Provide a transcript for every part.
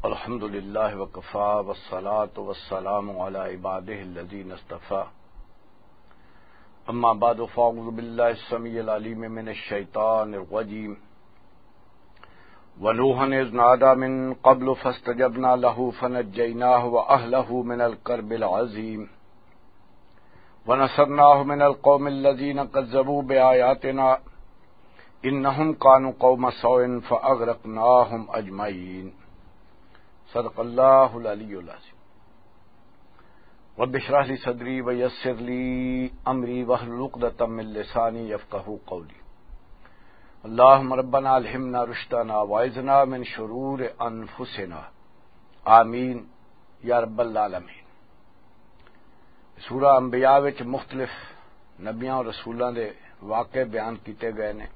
الحمد للہ وکفا والصلاة والسلام علی عباده الذین اصطفى اما بعد فاعوذ باللہ السمیع العلیم من الشیطان الرجیم ونوحا اذ نادى من قبل فاستجبنا له فنجیناه واهله من الكرب العظیم ونصرناه من القوم الذین كذبوا بآیاتنا انہم كانوا قوم سوء فاغرقناهم اجمعین۔ صدق اللہ العلی العظیم۔ رب اشرح لی صدری ویسر لی امری واحلل عقدۃ من لسانی یفقہوا قولی۔ اللہم ربنا الہمنا رشدنا واعذنا من شرور انفسنا آمین یا رب العالمین۔ سورہ انبیاء وچ مختلف نبیاں اور رسولاں دے واقعے بیان کیتے گئے نے۔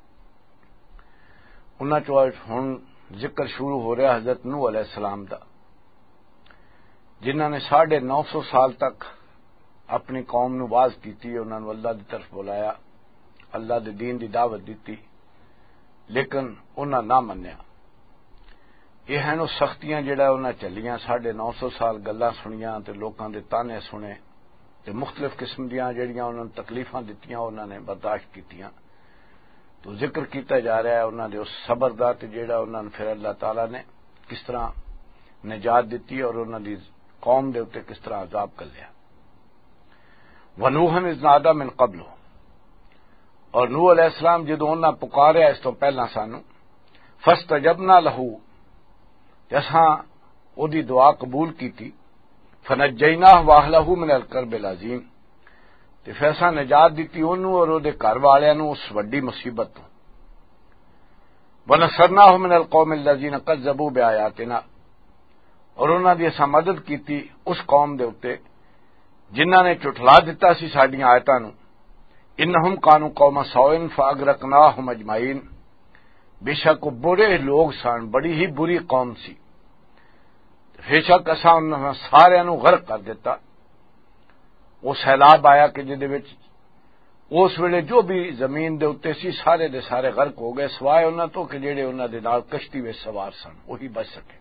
انہاں چوں ہن ذکر شروع ہو رہا حضرت نوح علیہ السلام دا، جنہاں نے 950 سال تک اپنی قوم نو واز کیتی، انہاں نو اللہ دی طرف بلایا، اللہ دے دین دی دعوت دیتی، لیکن انہاں نہ منیا۔ یہ ہیں نو سختیاں جڑا انہاں چلیاں، 950 سال گلاں سنیاں تے لوکاں دے تانے سنے تے مختلف قسم دیاں جڑیاں انہاں نوں تکلیفاں دتیاں انہاں نے برداشت کیتیاں۔ تو ذکر کیتا جا رہا ہے انہوں نے اس صبر دا تے جیڑا انہوں نے پھر اللہ تعالیٰ نے کس طرح نجات دیتی اور انہوں دی قوم دے اتے کس طرح عذاب کر لیا۔ وَنُوحًا اذ نَادَىٰ مِن قَبْلُ، اور نوح علیہ السلام جدوں انہاں پکاریا اس تو پہلا سانو، فَاسْتَجَبْنَا لَهُ، جساں او دی دعا قبول کیتی، فَنَجَّيْنَاهُ وَأَهْلَهُ مِنَ الْكَرْبِ الْعَظِيمِ، تے فیصلہ نجات دیتی انہوں اور دے گھر والوں نو اس وڈی مصیبت تو۔ وَنَصَرْنَاهُ مِنَ الْقَوْمِ الَّذِينَ كَذَّبُوا بِآيَاتِنَا، اور انہاں دی اساں مدد کیتی اس قوم دے اتے جنہاں نے جھٹلا دتا سی ساڈیاں آیتاں نو۔ انہم كانوا قوم سوء فاغرقناهم اجمعین، بے شک وہ بڑے لوگ سن، بڑی ہی بری قوم سی، بے شک اساں انہاں سارے نو غرق کر دیتا۔ وہ سیلاب آیا کہ جدے وچ اس ویلے جو بھی زمین دے اتے سی سارے دے سارے غرق ہو گئے، سوائے انہاں تو کہ جڑے انہاں دے نال کشتی وچ سوار سن، وہی بچ سکے۔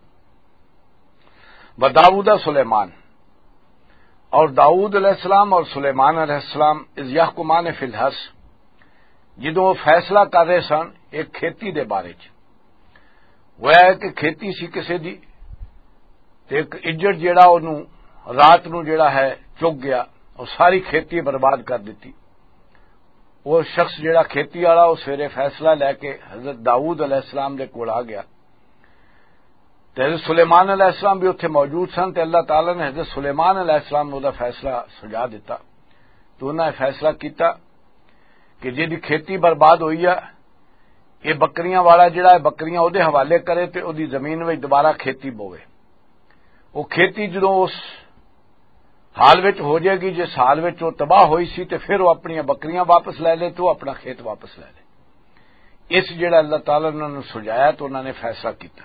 وداؤد سلیمان، اور داؤد علیہ السلام اور سلیمان علیہ السلام اذ یحکمان فی الحرث، جدوں وہ فیصلہ کر رہے سن ایک کھیتی دے بارے چ۔ وہ ہے کہ کھیتی سی کسے دی تے ایک اجڑ جیڑا انہوں رات نو جیڑا ہے چک گیا اور ساری کھیتی برباد کر دیتی۔ وہ شخص جیڑا کھیتی والا وہ سویرے فیصلہ لے کے حضرت داؤد علیہ السلام دے کول آ گیا، تے حضرت سلیمان علیہ السلام بھی اتنے موجود سن، تے اللہ تعالیٰ نے حضرت سلیمان علیہ السلام نو دا فیصلہ سجا دیتا۔ تو انہوں نے فیصلہ کیتا کہ جی کھیتی برباد ہوئی ہے، یہ بکریاں والا جڑا ہے بکریاں او دے حوالے کرے تے او دی زمین وچ دوبارہ کھیتی بوے۔ وہ کھیتی جدوں اس حال وچ ہو جائے گی جس حال وچ وہ تباہ ہوئی سی تے پھر وہ اپنی بکریاں واپس لے لے تو اپنا کھیت واپس لے لے۔ اس جڑا اللہ تعالیٰ نے انہوں نے سجایا تو انہوں نے فیصلہ کیتا۔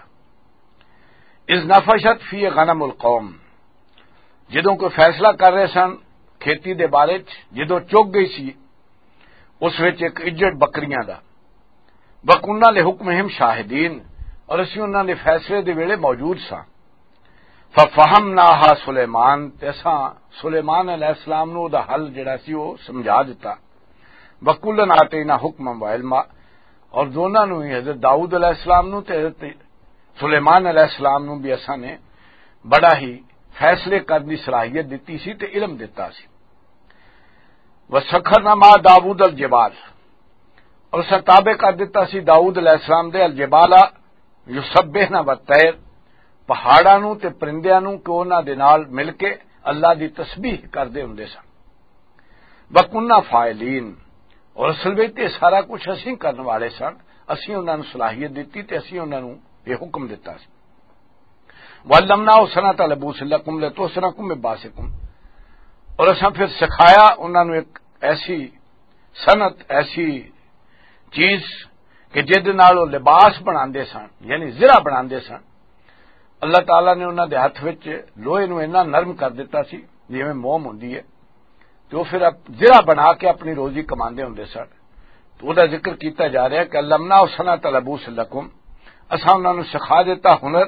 اذ نفشت فی غنم القوم، جدوں کوئی فیصلہ کر رہے سن کھیتی دے بارے چ، جدوں چک گئی سی اس وچ ایک اجڑ بکریاں دا، وَكُنَّا لِحُكْمِهِمْ شَاهِدِينَ، اور اسی انہوں نے فیصلے دے ویلے موجود ساں۔ فَفَهَمْنَاهَا سُلَيْمَانَ، تیسا سلیمان علیہ السلام نو دا حل جڑا سی وہ سمجھا دیتا۔ وَكُلًّا آتَيْنَا حُكْمًا وَعِلْمًا، اور دونوں نو ہی حضرت داؤد علیہ السلام نو تے حضرت سلیمان علیہ السلام نو بھی اساں نے بڑا ہی فیصلے کرنے صلاحیت دیتی سی تے علم دیتا سی۔ وَسَخَّرْنَا مَعَ داؤد الجبال، اور اساں تابع کر دیتا سی داؤد علیہ السلام دے الجبال یسبحن والطیر، پہاڑاں نو تے پرندیاں نو کہ انہاں دے نال مل کے اللہ دی تسبیح کردے ہوندے سن۔ وَكُنَّا فاعلین، اور اصل وچ تے سارا کچھ اسی کرن والے سن، اسی انہاں نوں صلاحیت دتی تے اسی انہاں نوں یہ حکم دیتا سی۔ وَعَلَّمْنَاهُ صَنْعَةَ لَبُوسٍ لَكُمْ لِتُحْصِنَكُم مِّن بَأْسِكُم، اور اساں پھر سکھایا انہاں نوں ایک ایسی صنعت، ایسی چیز کہ جد نال وہ لباس بناندے سن، یعنی زرہ بناندے سن۔ اللہ تعالیٰ نے انہاں دے ہاتھ وچ لوہے نو اتنا نرم کر دیتا سی جویں موم ہوندی ہے، تو پھر زرہ بنا کے اپنی روزی کماندے ہوندے سن۔ تو وہ ذکر کیتا جا رہا ہے کہ علمناہ صنعۃ لبوس لکم، اساں انہاں نوں سکھا دیتا ہنر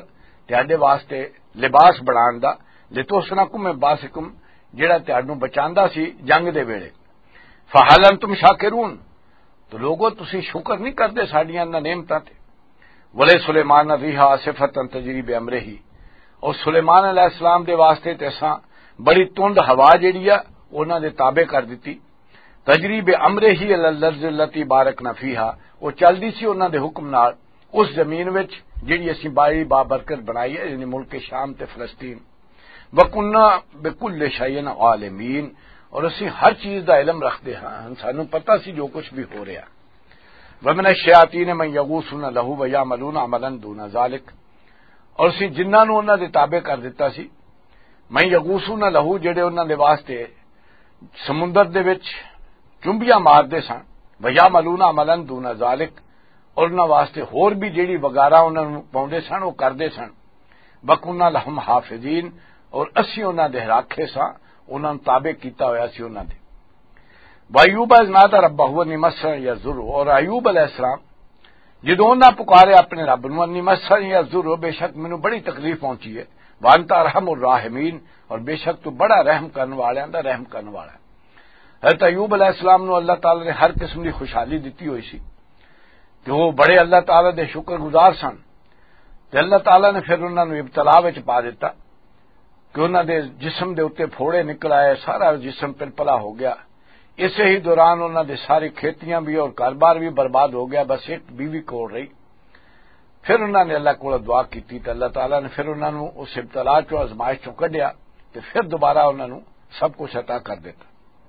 تہاڈے واسطے لباس بنان دا لتوسنکم من باسکم جڑا تہاڈوں بچاندا سی جنگ دے ویلے فہل انتم شاکرون تو لوگو تسی شکر نہیں کردے ساڈیاں انہاں نعمتاں تے ولے سلیمان الریح عاصفۃ تجری بامرہ اور سلیمان علیہ السلام دے واسطے تے اساں بڑی تند ہوا جیڑی آ انہاں دے تابع کر دتی تجری بامرہ الی الارض التی بارکنا فیہا وہ چلدی سی انہاں دے حکم نال اس زمین وچ جیڑی اسی بڑی بابرکت بنائی ہے یعنی ملک شام تے فلسطین وکنا بکل شیء عالمین اور اسی ہر چیز دا علم رکھدے ہاں سانوں پتہ سی جو کچھ بھی ہو رہا ومن الشیاطین من یغوصون له ویعملون عملا دون ذلک اور اسی جنہاں نوں انہاں دے تابع کر دتا سی من یغوصون له جڑے انہاں دے واسطے سمندر دے وچ چنبیاں ماردے سن ویعملون عملا دون ذلک اور انہاں واسطے ہور بھی جیڑی وگارا انہاں نوں پاؤندے سن وہ کردے سن وکنا لهم حافظین اور اسی انہاں دے راکھے ساں انہاں نوں تابع کیتا ہویا سی انہاں دے وایوب از نادى ربه انی مسن یضر اور ایوب علیہ السلام جدوں انہاں پکارے اپنے رب نوں انی مسن یضر بے شک مینوں بڑی تکلیف پہنچی ہے وانت ارحم الراحمین اور بے شک تو بڑا رحم کرنے والیاں دا رحم کرنے والا ہے حضرت ایوب علیہ السلام نوں اللہ تعالی نے ہر قسم دی خوشحالی دتی ہوئی سی کہ وہ بڑے اللہ تعالی دے شکر گزار سن تے اللہ تعالی نے پھر انہاں نوں ابتلا وچ پا دیتا کہ انہاں دے جسم دے اوتے پھوڑے نکل آئے سارا جسم پلپلا ہو گیا اسے ہی دوران انہاں دے ساری کھیتیاں بھی اور کاروبار بھی برباد ہو گیا بس ایک بیوی کول رہی پھر انہاں نے اللہ کو دعا کیتی تے اللہ تعالی نے پھر انہاں نوں اس ابتلا چوں آزمائش چوں کڈیا تے پھر دوبارہ انہاں نوں سب کچھ عطا کر دیتا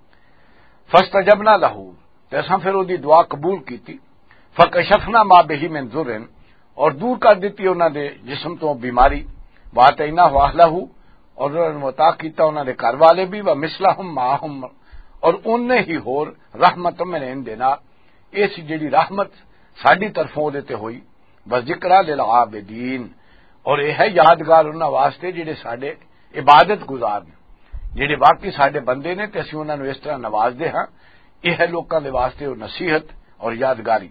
فاستجبنا له تے اساں پھر اودی دعا قبول کیتی فکشفنا ما به من ضر اور دور کر دیتی انہاں دے جسم تو بیماری واتینا واہلہ اور انہاں نے عطا کیتا انہاں دے گھر والے بھی و مثلہم معہم اور انہیں ہی ہور رحمت من عندنا اس جڑی رحمت ساڈی طرفوں دے تے ہوئی بس ذکر للعابدین اور یہ ہے یادگار انہاں واسطے جڑے ساڈے عبادت گزار نے جڑے باقی ساڈے بندے نے تے اسی انہاں نوں اس طرح نواز دے ہاں یہ ہے لوکاں دے واسطے نصیحت اور یادگاری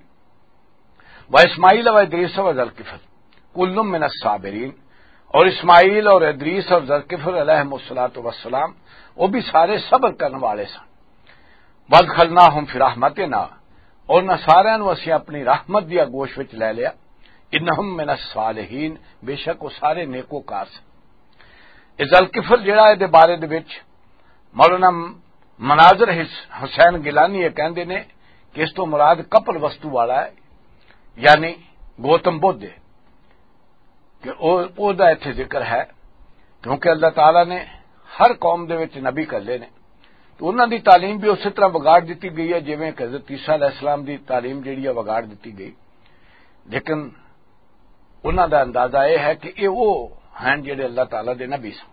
و اسماعیل و ادریس و ذوالکفل کل من الصابرین اور اسماعیل اور ادریس اور ذوالکفل علیہم الصلوۃ والسلام وہ بھی سارے صبر کرنے والے سن وادخلناہم فی رحمتنا اور نہ سارے نو اسی اپنی رحمت دی آغوش وچ لے لیا انہم من الصالحین بے شک وہ سارے نیکوکار سن ذوالکفل جڑا اے دے بارے دے وچ مولانا مناظر حسین گیلانی یہ کہندے نے کہ اس تو مراد کپل وستو والا ہے یعنی گوتم بدھ کہ او دا ایتھے ذکر ہے کیونکہ اللہ تعالی نے ہر قوم دے وچ نبی کلے نے تو انہاں دی تعلیم بھی اسی طرح وگاڑ دیتی گئی ہے جویں کہ حضرت عیسیٰ علیہ السلام دی تعلیم جیڑی ہے وگاڑ دیتی گئی لیکن انہاں دا اندازہ یہ ہے کہ یہ وہ ہیں جڑے اللہ تعالی دے نبی سن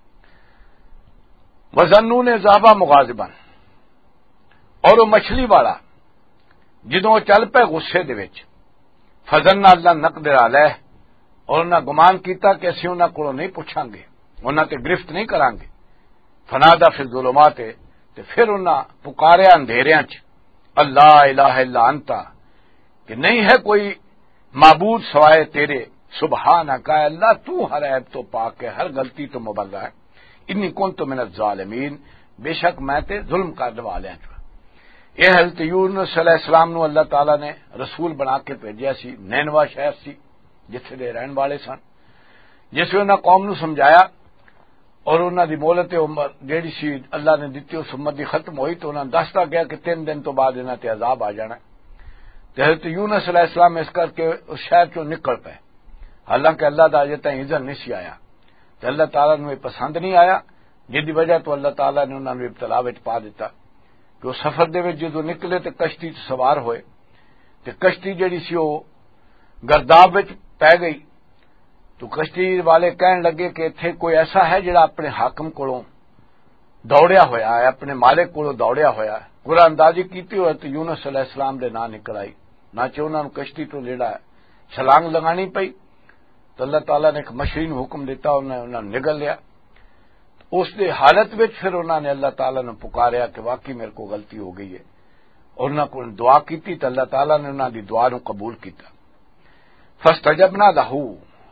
وظنون ذهب مغاضبا اور وہ مچھلی والا جدوں چل پے غصے دے وچ فظننا اللہ نقدر علیہ اور انہاں گمان کیتا کہ اسی انہاں کولوں نہیں پوچھاں گے انہاں تے گرفت نہیں کران گے فنادا فی الظلمات تے پھر انہاں پکاریا اندھیریاں چ اللہ الہ الا انت کہ نہیں ہے کوئی معبود سوائے تیرے سبحانک اللہ تو ہر عیب تو پاک ہے ہر غلطی تو مبرہ ہے انی کنت من الظالمین بے شک میں تے ظلم کرنے والے ہیں یہ حضرت یونس علیہ السلام نو اللہ تعالی نے رسول بنا کے بھیجیا سی نینوا شہر سی جتھے دے رہن والے سن جس نے انہاں قوم نو سمجھایا اور انہاں دی مہلت عمر جیڑی سی اللہ نے دتی اس امت دی ختم ہوئی تو انہاں دستا گیا کہ 3 دن تو بعد انہاں تے عذاب آ جانا تے حضرت یونس علیہ السلام اس کر کے اس شہر چوں نکل پے حالانکہ اللہ دا اجے تائیں اذن نہیں سی آیا تے اللہ تعالی نو پسند نہیں آیا جس دی وجہ تو اللہ تعالی نے انہاں نو ابتلا وچ پا دیتا کہ وہ سفر دے وچ جدوں نکلے تے کشتی تے سوار ہوئے تے کشتی جڑی سی وہ گرداب وچ پی گئی تو کشتی والے کہن لگے کہ اتنے کوئی ایسا ہے جڑا اپنے حاکم کولوں دوڑیا ہویا ہے اپنے مالک کولوں دوڑیا ہویا ہے پورا اندازی کیتی ہوئے تو یونس علیہ السلام دے نام نکل آئی نہ چ انہاں نوں کشتی تو لیڑا چھلانگ لگانی پئی تو اللہ تعالیٰ نے ایک مشین حکم دیتا انہوں نے نگل لیا اس دے حالت وچ پھر انہوں نے اللہ تعالیٰ نے پکاریا کہ واقعی میرے کو غلطی ہو گئی ہے اور انہوں کو دعا کیتی تو اللہ تعالیٰ نے انہوں دی دعا نو قبول کیتا فاستجبنا له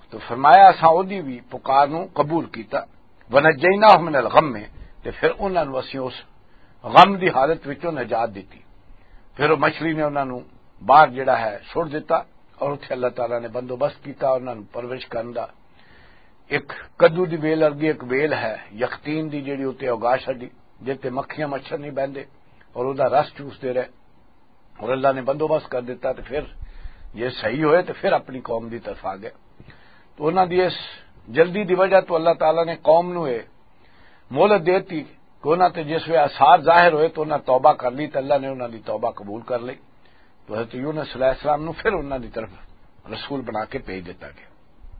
تو فرمایا اساں اودی بھی پکار نو قبول کیتا ونجیناہ من الغم میں تے پھر انہاں نوں اسی اس غم دی حالت وچوں نجات دیتی. پھر وہ مچھلی نے انہاں نوں باہر جڑا ہے چھوڑ دیتا اور اتنے اللہ تعالیٰ نے بندوبست کیتا انہاں نوں پرورش کرن دا. ایک کدو دی ویل ارگی ایک ویل ہے یقطین دی جیڑی اتنے اگا چھڈی جتے مکھیاں مچھر نہیں بہندے اور او دا رس چوستے رہے اور اللہ نے بندوبست کر دیتا. تو پھر یہ صحیح ہوئے تو پھر اپنی قوم دی طرف آ گئے. تو انہاں دی اس جلدی دی وجہ تو اللہ تعالیٰ نے قوم نو مہلت دیتی کہ انہاں تے جس وے آثار ظاہر ہوئے تو انہاں توبہ کر لی تو اللہ نے انہاں دی توبہ قبول کر لی. تو حضرت یونس علیہ السلام نو پھر انہاں دی طرف رسول بنا کے بھیج دیتا گیا.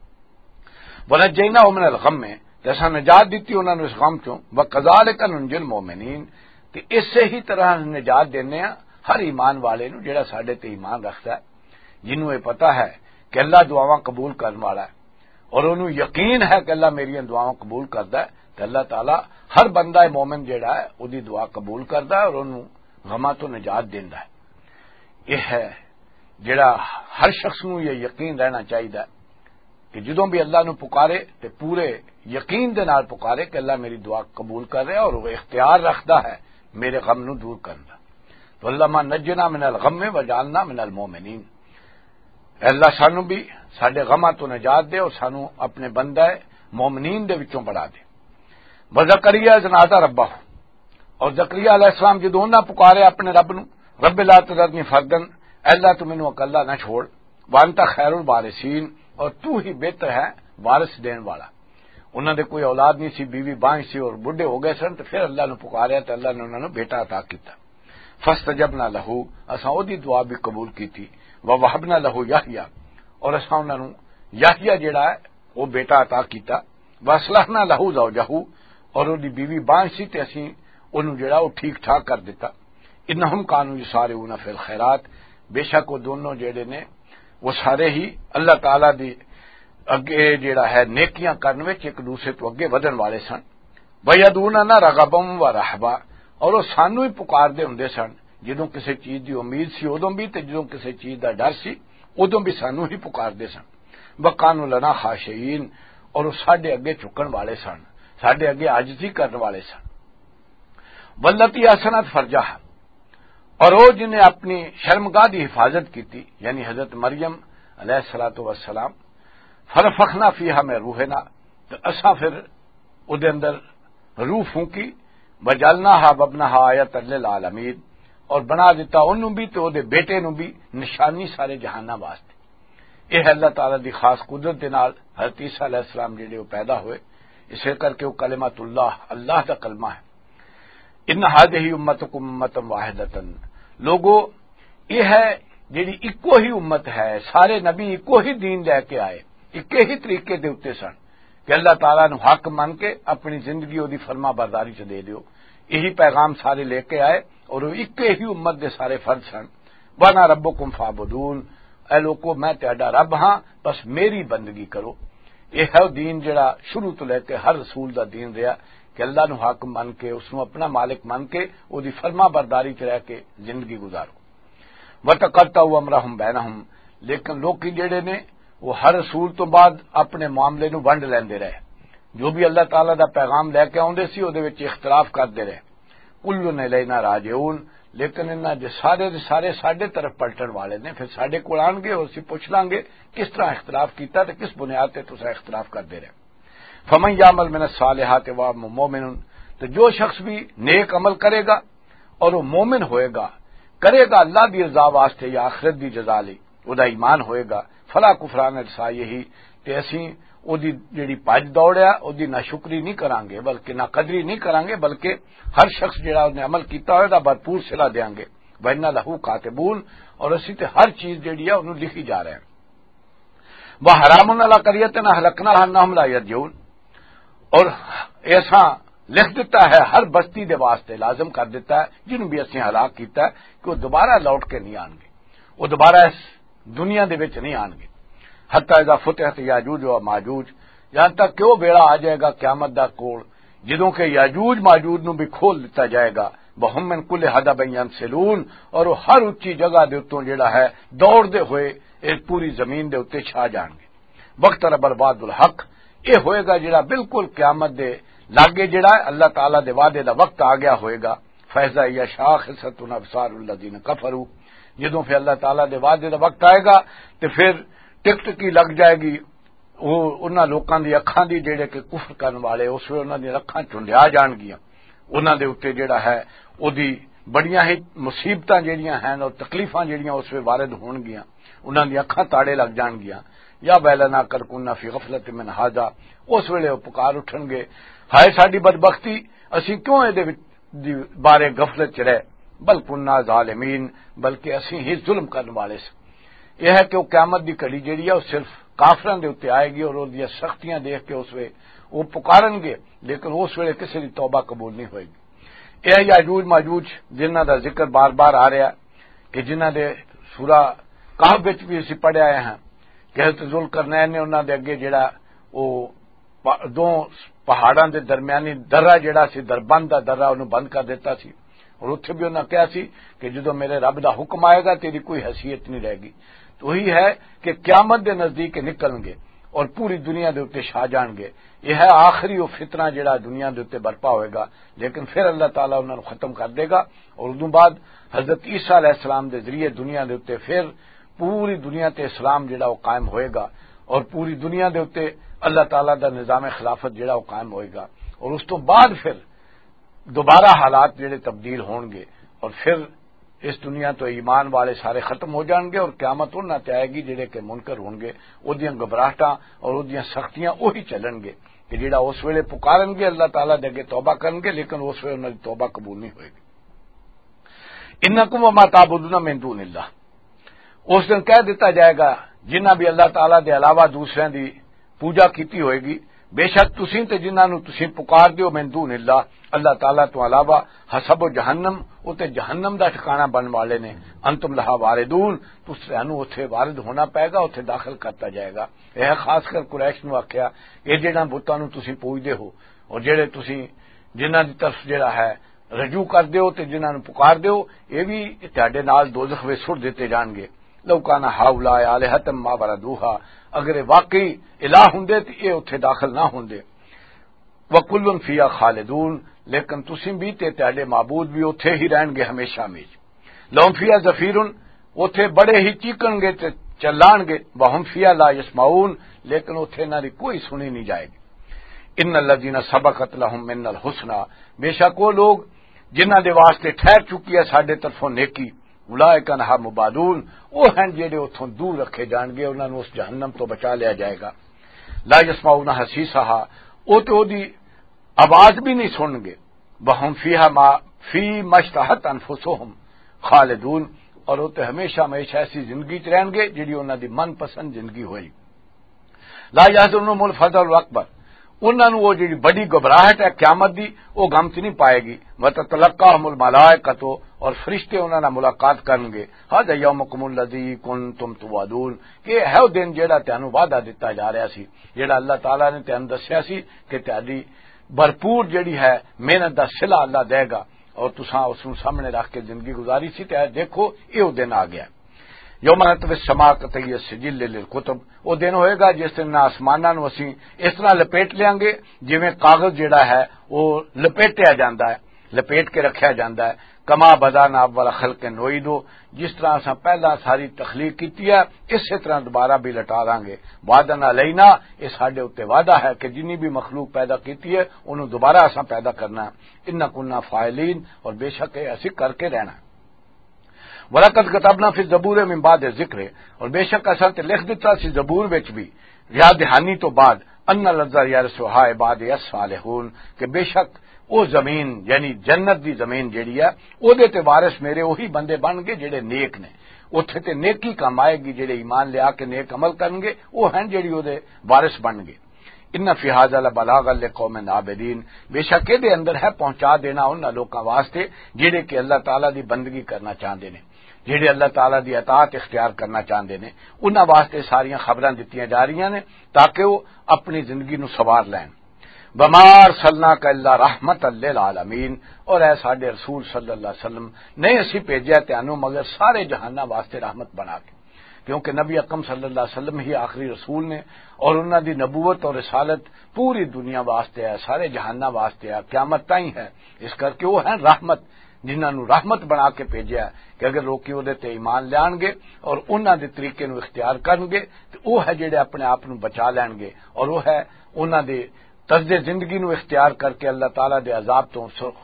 ونجیناہ من الغم میں جیسا نجات دیتی انہوں نے اس غم چوں وکذالک ننجی المؤمنین کہ اس سے ہی طرح نجات دینے ہیں ہر ایمان والے نو جڑا ساڈے تے ایمان رکھتا ہے جنوں یہ پتہ ہے کہ اللہ دعاواں قبول کرنے والا ہے اور انہوں یقین ہے کہ اللہ میری دعاواں قبول کردا ہے تو اللہ تعالیٰ ہر بندہ مومن جڑا ہے اودی دعا قبول کردا ہے اور انہوں غماں تو نجات دیندا ہے. یہ ہے جڑا ہر شخص نو یہ یقین رہنا چاہیے کہ جدوں بھی اللہ نو پکارے تے پورے یقین دے نال پکارے کہ اللہ میری دعا قبول کر رہا ہے اور وہ اختیار رکھدا ہے میرے غم نو دور کرنا. تو اللہ ما نجنا من الغم وجعلنا من المؤمنین. اللہ سانو بھی ساڈے غماں تو نجات دے اور سانو اپنے بندہ مومنین دے وچوں بڑھا دے. وزکریا اذ نادى ربہ اور زکریا علیہ السلام جدوں نہ پکارے اپنے رب نو رب لا تذرنی فردا اللہ تو مینوں اکلا نہ چھوڑ وانت خیر الوارثین اور تو ہی بہتر ہے وارث دین والا. انہوں نے کوئی اولاد نہیں سی بیوی بانج سی اور بڈھے ہو گئے سن تو پھر اللہ نے پکاریا تو اللہ نے انہوں نے بیٹا عطا کیتا. فاستجبنا لہ اساں اودی دعا بھی قبول کیتی ووہبنا لہ یحییٰ اور اساں انہوں نے یحییٰ جڑا ہے وہ بیٹا عطا کیتا. واصلحنا لہ زوجہ اور اودی بیوی بانج سی تے اسی انہوں جڑا وہ ٹھیک ٹھاک کر دیتا. انہم کانوا یسارعون فی الخیرات بے شک وہ دونوں جڑے نے وہ سارے ہی اللہ تعالی دی اگے جڑا ہے نیکیاں کرنے وچ ایک دوسرے تو اگے ودن والے سن. ویدعوننا رغبا ورہبا اور وہ سانو ہی پکار دے ہوندے سن جدوں کسی چیز دی امید سی ادوں بھی تے جدوں کسی چیز دا ڈر سی ادوں بھی سانو ہی پکار دے سن. وکانوا لنا خاشعین اور وہ ساڈے اگے جھکن والے سن ساڈے اگے عاجزی کرنے والے سن. واللتی احسنت فرجہا اور وہ جنہیں اپنی شرمگاہ کی حفاظت کی تھی یعنی حضرت مریم علیہ الصلوۃ والسلام فرفخنا فیہا من روحنا تو اساں پھر ادے اندر روح پھونکی وجعلناہا وابنہا آیۃ للعالمین اور بنا دیتا انہوں بھی تو دے بیٹے نو بھی نشانی سارے جہاناں واسطے. یہ ہے اللہ تعالی دی خاص قدرت دے نال حضرت عیسیٰ علیہ السلام جڑے وہ پیدا ہوئے اسے کر کے وہ کلمۃ اللہ دا کلمہ ہے. ان ہذہ امتکم امۃ واحدۃ لوگو یہ ہے جیڑی اکو ہی امت ہے سارے نبی اکو ہی دین لے کے آئے اکے ہی طریقے دے اوتے سن کہ اللہ تعالیٰ نو حق من کے اپنی زندگی دی فرما برداری چ دے دیو. یہی پیغام سارے لے کے آئے اور وہ اکے ہی امت دے سارے فرد سن. وانا ربکم فاعبدون اے لوگو میں تہاڈا رب ہاں بس میری بندگی کرو. یہ ہے دین جڑا شروع تو لے کے ہر رسول دا دین رہا کہ اللہ نو حق من کے اس نو اپنا مالک من کے او دی فرما برداری چ رہ کے زندگی گزارو. وتقطعوا امرهم بینہم لیکن لوگ جڑے نے وہ ہر رسول تو بعد اپنے معاملے نو ونڈ لیندے رہے جو بھی اللہ تعالیٰ دا پیغام لے کے آوندے سی او دے وچ اختلاف کردے رہے. کل الینا راجعون لیکن انہاں دے سارے ساڈے طرف پلٹن والے نے پھر ساڈے کول آن گے اور اسی پوچھ لیں گے کس طرح اختلاف کیتا تے کس بنیاد تے تساں اختلاف کردے رہے. فمن یعمل من الصالحات وهو مؤمن تو جو شخص بھی نیک عمل کرے گا اور وہ مومن ہوئے گا کرے گا اللہ دی رضا واسطے یا آخرت دی جزا لئی ودا ایمان ہوئے گا فلا کفران لسعیہ تے اسی او دی جڑی پج دوڑیا او دی ناشکری نہیں کران گے بلکہ نہ قدری نہیں کران گے بلکہ ہر شخص جڑا نے عمل کیتا ہوئے دا بھرپور صلہ دیاں گے. وَإِنَّ لَهُ كَاتِبُونَ اور اسی تے ہر چیز جڑی ہے انہوں لکھی جا رہے ہیں. وَحَرَامٌ عَلَىٰ قَرْيَةٍ أَهْلَكْنَاهَا أَنَّهُمْ لَا يَرْجِعُونَ اور ایسا لکھ دیتا ہے ہر بستی دے واسطے لازم کر دیتا ہے جنہوں بھی اسی ہلاک کیتا ہے کہ وہ دوبارہ لوٹ کے نہیں آن گے وہ دوبارہ اس دنیا دے وچ نہیں آن گے. حتی اذا فتحت یاجوج و ماجوج یہاں تک کہ وہ بیڑا آ جائے گا قیامت دا کول جدوں کہ یاجوج ماجوج نو بھی کھول دیتا جائے گا. وہم من کل حدب ینسلون اور وہ ہر اونچی جگہ دے اتوں جڑا ہے دوڑ دے ہوئے ایک پوری زمین دے اتے چھا جان گے. وقت برباد الحق یہ ہوئے گا جڑا بالکل قیامت دے لاگے جڑا اللہ تعالی دے وعدے دا وقت آ گیا ہوئے گا فیضا یا شاخصۃ ابصار الذین کفروا جدوں پھر اللہ تعالی دے وعدے دا وقت آئے گا تے پھر ٹک ٹکی لگ جائے گی وہ انہاں لوکاں دی اکھاں دی جڑے کہ کفر کرن والے اس ویلے انہاں دی اکھاں چنڈیا جان گیاں انہاں دے اوتے جڑا ہے او دی بڑیاں ہی مصیبتاں جڑیاں ہیں اور تکلیفاں جڑیاں اس ویلے وارد ہون گیاں انہاں دی اکھاں تاڑے لگ جان گیاں یا ویلنا کر کنا فی غفلت من ھذا اس ویلے وہ پکار اٹھن گے ہائے ساڈی بدبختی اسی کیوں اے دے بارے غفلت چ رہے بل کنا ظالمین بلکہ اسی ہی ظلم کرنے والے سے یہ ہے کہ وہ قیامت دی کڑی جیڑی ہے وہ صرف کافراں دے اوتے آئے گی اور وہ دی سختیاں دیکھ کے اس وے وہ پکارن گے لیکن اس ویلے کسی دی توبہ قبول نہیں ہوئے گی یہ یاجوج ماجوج جنہاں دا ذکر بار بار آ رہا کہ جنہاں دے سورہ کہف وچ بھی اسی پڑھے آئے ہیں کہ حضرت ذوالقرنین نے انہاں دے اگے جڑا وہ دو پہاڑاں دے درمیانی درہ جڑا سی دربند دا درہ انہوں بند کر دیتا سی اور اتنے بھی انہوں نے کہا سی کہ جدو میرے رب دا حکم آئے گا تیری کوئی حیثیت نہیں رہے گی تو وہی ہے کہ قیامت دے نزدیک نکلن گے اور پوری دنیا دے اوتے چھا جان گے یہ ہے آخری وہ فتنہ جڑا دنیا دے اوتے برپا ہوئے گا لیکن پھر اللہ تعالیٰ انہوں نے ختم کر دے گا اور ادوں بعد حضرت عیسیٰ علیہ السلام دے ذریعے دنیا دے اوتے پھر پوری دنیا تے اسلام جڑا وہ قائم ہوئے گا اور پوری دنیا دے اوتے اللہ تعالیٰ دا نظام خلافت جڑا وہ قائم ہوئے گا اور اس تو بعد پھر دوبارہ حالات جڑے تبدیل ہون گے اور پھر اس دنیا تو ایمان والے سارے ختم ہو جان گے اور قیامت انہاں تے آئے گی جڑے کہ منکر ہون گے اودیاں گھبراہٹاں اور اودیاں سختیاں وہی چلن گے کہ جڑا اس ویلے پکارن گے اللہ تعالیٰ دے اگے توبہ کرن گے لیکن اس ویلے انہاں دی توبہ قبول نہیں ہوئے گی انکم وما تعبدون من دون اللہ اس دن کہہ دیتا جائے گا جنہاں بھی اللہ تعالیٰ دے علاوہ دوسرے دی پوجا کیتی ہوئے گی بے شک تسیں تے جنہاں نو تسیں پکار دیو من دون اللہ اللہ تعالیٰ تو علاوہ حسب و جہنم او تے جہنم دا ٹھکانہ بن والے نے انتم لہا واردون تسانو اوتھے وارد ہونا پائے گا اوتھے داخل کرتا جائے گا یہ خاص کر قریش نو آکھیا اے جڑا بتاں نو تسیں پوجدے ہو اور جڑے تسیں جنہاں دی طرف جڑا ہے رجوع کر دیو تے جنہاں نو پکار دیو اے بھی تہاڈے نال دوزخ وچ سٹ دتے جان گے لو کان ہاؤلاء الہۃ ما وردوہا اگر واقعی الہ ہوندے تے اے اوتھے داخل نہ ہوندے وکل فیہا خالدون لیکن تسیں بھی تے تہاڈے معبود بھی اوتھے ہی رہن گے ہمیشہ ہمیش لہم فیہا زفیر اوتھے بڑے ہی چیکن گے تے چلان گے وہم فیہا لا یسمعون لیکن اوتھے انہاں دی کوئی سنی نہیں جائے گی ان الذین سبقت لہم من الحسنی بے شک وہ لوگ جنہاں دے واسطے ٹھہر چکی ہے ساڈے طرفوں نیکی اولئک عنہا مبعدون وہ ہیں جڑے اتھوں دور رکھے جان گے انہاں نوں اس جہنم تو بچا لیا جائے گا لا یسمعون حسیسھا او تے اودی آواز بھی نہیں سن گے وہم فیہا ما فی مشتہت انفسہم خالدون اور وہ تے ہمیشہ ہمیشہ ایسی زندگی چ رہن گے جڑی انہاں دی من پسند زندگی ہوئی لا یحزنہم الفزع الاکبر انہاں نوں وہ جڑی بڑی گھبراہٹ ہے قیامت دی وہ غم چ نہیں پائے گی وتتلقاہم الملائکۃ اور فرشتے انہاں نال ملاقات کرن گے ھذا یومکم الذی کنتم توعدون کہ ہے وہ دن جڑا تانوں وعدہ دتا جا رہا سی جڑا اللہ تعالیٰ نے تانوں دسیا سی کہ تہاڈی بھرپور جڑی ہے محنت دا صلہ اللہ دے گا اور تساں اس نوں سامنے رکھ کے زندگی گزاری سی تے دیکھو یہ وہ دن آ گیا یوم نطوی السماء کطی السجل للکتب وہ دن ہوئے گا جس دن آسماناں نوں اسی اس طرح لپیٹ لیاں گے جویں کاغذ جڑا ہے وہ لپیٹیا جاندا ہے لپیٹ کے رکھیا جاندا ہے کما بدانا اول خلق نعیدو جس طرح اساں پہلا ساری تخلیق کیتی ہے اسی طرح دوبارہ بھی لٹا داں گے وعدن علینا یہ ساڈے اوتے وعدہ ہے کہ جنی بھی مخلوق پیدا کیتی ہے انہوں دوبارہ اساں پیدا کرنا ہے ان کنا فاعلین اور بے شک ایسی کر کے رہنا ہے وَلَقَدْ كَتَبْنَا فِي الزَّبُورِ مِن بَعْدِ الذِّكْرِ اور بے شک اساں تے لکھ دتا سی زبور وچ بھی یاد دہانی تو بعد ان الارض یرثها عبادی الصالحون کہ بے شک وہ زمین یعنی جنت دی زمین جیڑی ہے او دے تے وارث میرے وہی بندے بن گے جڑے نیک نے اوتھے تے نیکی کم آئے گی جڑے ایمان لیا کے نیک عمل کرن گے وہ ہیں جڑی او دے وارث بن گے ان فی ھذا لبلاغا لقوم عابدین بے شک دے اندر ہے پہنچا دینا انہاں لوکاں واسطے جڑے کہ اللہ تعالیٰ دی بندگی کرنا چاہندے نے جڑے اللہ تعالیٰ دی اطاعت اختیار کرنا چاہندے نے انہاں واسطے ساریاں خبراں دتیاں جا رہیاں نے تاکہ وہ اپنی زندگی نو سوار لین وما ارسلناک الا رحمت للعالمین اور اے ساڈے رسول صلی اللہ علیہ وسلم نہیں اسی بھیجیا تانوں مگر سارے جہاناں واسطے رحمت بنا کے کیونکہ نبی اکرم صلی اللہ علیہ وسلم ہی آخری رسول نے اور انہاں دی نبوت اور رسالت پوری دنیا واسطے ہے، سارے جہاناں واسطے ہے، قیامت تائیں ہے، اس کر کے وہ ہیں رحمت، جنہاں نو رحمت بنا کے بھیجیا ہے کہ اگر لوکی وہ تے ایمان لیان گے اور انہاں دے طریقے نو اختیار کرن گے تو وہ ہے جڑے اپنے آپ نو بچا لین گے، اور وہ ہے انہاں دے طرز زندگی نو اختیار کر کے اللہ تعالیٰ دے عذاب تو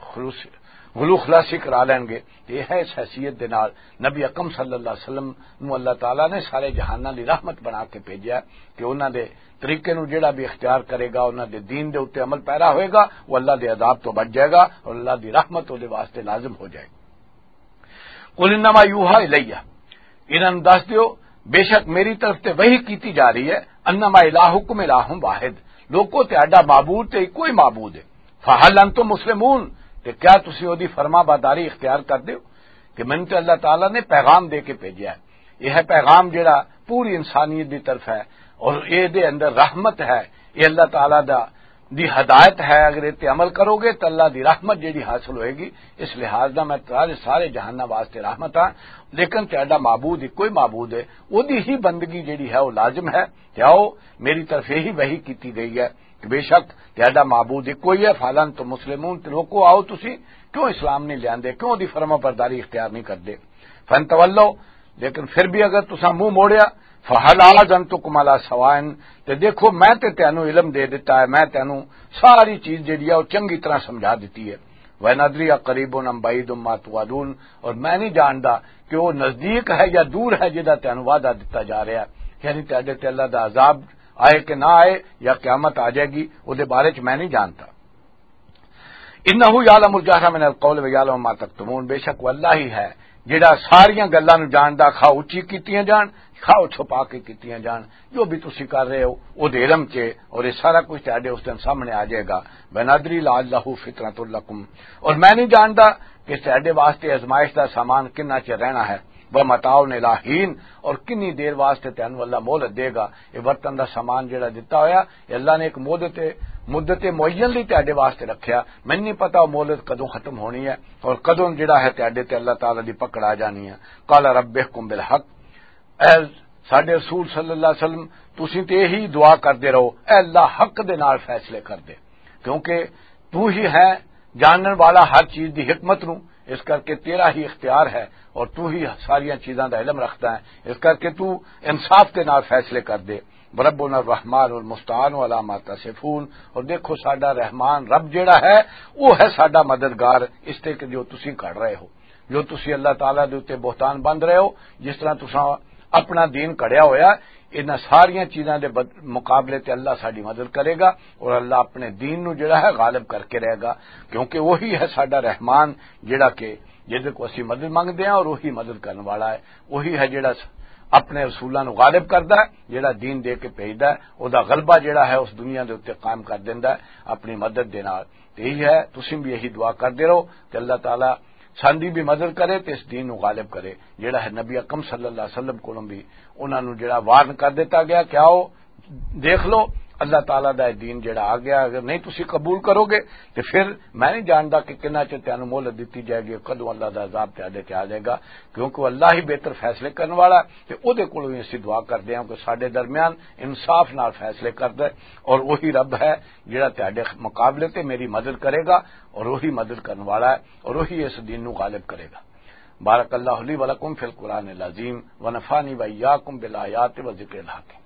غلو خلاصی کرا لین گے۔ یہ ہے اس حیثیت دے نال نبی اکرم صلی اللہ علیہ وسلم نو اللہ تعالیٰ نے سارے جہاناں دی رحمت بنا کے بھیجیا کہ انہاں دے طریقے نو جڑا بھی اختیار کرے گا، انہاں دے دین دے اوتے عمل پیرا ہوئے گا، وہ اللہ دے عذاب تو بچ جائے گا اور اللہ دی رحمت دے واسطے لازم ہو جائے گی۔ قل انما یوحی الیہ، انہاں نوں دس دیو بے شک میری طرف تے وحی کیتی جا رہی ہے، انما الہکم الہ واحد، لوکو تہاڈا معبود تے کوئی معبود ہے، فہل انتم مسلمون، کہ کیا تسی اودی فرما برداری اختیار کر دیو کہ من تے اللہ تعالیٰ نے پیغام دے کے بھیجا ہے، یہ ہے پیغام جڑا پوری انسانیت دی طرف ہے اور یہ دے اندر رحمت ہے، یہ اللہ تعالیٰ دی ہدایت ہے، اگر تے عمل کرو گے تو اللہ دی رحمت جیڑی حاصل ہوئے گی، اس لحاظ دا میں سارے جہاناں واسطے رحمت ہاں، لیکن تہاڈا معبود ہی کوئی معبود ہے، اودی ہی بندگی جیڑی ہے وہ لازم ہے کہ آؤ میری طرف یہی وحی کیتی گئی ہے کہ بے شک تہاڈا معبود ہی کوئی ہے، فالن تو مسلمون تے لوکو آؤ تسی کیوں اسلام نہیں لیاندے، کیوں دی فرما برداری اختیار نہیں کردے، فانتولوا، لیکن پھر بھی اگر تساں منہ موڑیا، فہل اذنتکم علی سواء، تے دیکھو میں تے تینوں علم دے دیتا ہے، میں تینوں ساری چیز جیڑی ہے وہ چنگی طرح سمجھا دیتی ہے، وَنَدْرِي قَرِيبٌ أَمْ بَعِيدٌ مَا تُوعَدُونَ، اور میں نہیں جاندا کہ وہ نزدیک ہے یا دور ہے جدا تینوں وعدہ دیتا جا رہا ہے، یعنی تہاڈے تے اللہ دا عذاب آئے کہ نہ آئے یا قیامت آ جائے گی، وہ دے بارے چ میں نہیں جانتا۔ انہ یعلم الجہر من القول ویعلم ما تکتمون، بے شک وہ اللہ ہی ہے جڑا ساریاں گلاں نو جاندا، خواہ اچھی کیتیاں جان خواہ چھپا کے کیتیاں جان، جو بھی تسی کر رہے ہو وہ دے علم چ، اور یہ سارا کچھ تہاڈے اس دن سامنے آ جائے گا۔ بنادری لعلہ فتنۃ لکم، اور میں نہیں جاندا کہ تہاڈے واسطے آزمائش دا سامان کنا چ رہنا ہے، ومتاع الی حین، اور کنی دیر واسطے تینوں اللہ مہلت دے گا، یہ برتن دا سامان جڑا دتا ہویا یہ اللہ نے ایک مدت معین لی تہاڈے واسطے رکھیا، میں نہیں پتا وہ مہلت کدوں ختم ہونی ہے اور کدوں جڑا ہے تہاڈے تے اللہ تعالی دی پکڑ آ جانی ہے۔ قال ربکم بالحق، اے ساڈے رسول صلی اللہ علیہ وسلم تسی تے یہی دعا کردے رہو، اے اللہ حق دے نال فیصلے کر دے، کیونکہ تو ہی ہے جانن والا ہر چیز دی حکمت نو، اس کر کے تیرا ہی اختیار ہے اور تو ہی ساریاں چیزاں دا علم رکھتا ہے، اس کر کے تو انصاف کے نال فیصلے کر دے۔ ربنا الرحمن المستعان علی ما تصفون، اور دیکھو ساڈا رحمان رب جیڑا ہے وہ ہے ساڈا مددگار اس تے کہ جو تسی کر رہے ہو، جو تسی اللہ تعالیٰ دے اوتے بہتان بند رہے ہو، جس طرح تساں اپنا دین کڑیا ہویا، ان ساریاں چیزاں دے مقابلے تے اللہ ساڈی مدد کرے گا اور اللہ اپنے دین نو جڑا ہے غالب کر کے رہے گا، کیونکہ وہی ہے ساڈا رحمان جڑا کہ جہدے کو اسی مدد منگدے ہیں اور وہی مدد کرنے والا ہے، وہی ہے جڑا اپنے رسولاں نو غالب کردا ہے، جڑا دین دے کے بھیجدا ہے، او دا غلبہ جڑا ہے اس دنیا دے اوتے قائم کر دیندا ہے اپنی مدد دے نال۔ یہی ہے تسی بھی یہی دعا کردے رہو کہ اللہ تعالی ساڈی بھی مدد کرے تے اس دین نو غالب کرے، جڑا ہے نبی اکرم صلی اللہ علیہ وسلم کولوں بھی انہاں نو جڑا وارن کر دیتا گیا کہ آؤ دیکھ لو اللہ تعالیٰ دا دین جڑا آ گیا، اگر نہیں تسی قبول کرو گے تو پھر میں نہیں جاندا کہ کنا چ تینوں مہلت دتی جائے گی، کدوں اللہ دا عذاب تہاڈے تے آ جائے گا، کیونکہ وہ اللہ ہی بہتر فیصلے کرنے والا ہے، تے او دے کولوں اسی دعا کردے ہاں کہ ساڈے درمیان انصاف نال فیصلے کردا ہے، اور وہی رب ہے جڑا تہاڈے مقابلے تے میری مدد کرے گا اور وہی مدد کرنے والا ہے اور وہی اس دین نو غالب کرے گا۔ بارک اللہ لی ولکم فی القرآن العظیم ونفعنی وإیاکم بالآیات وذکر الحکیم۔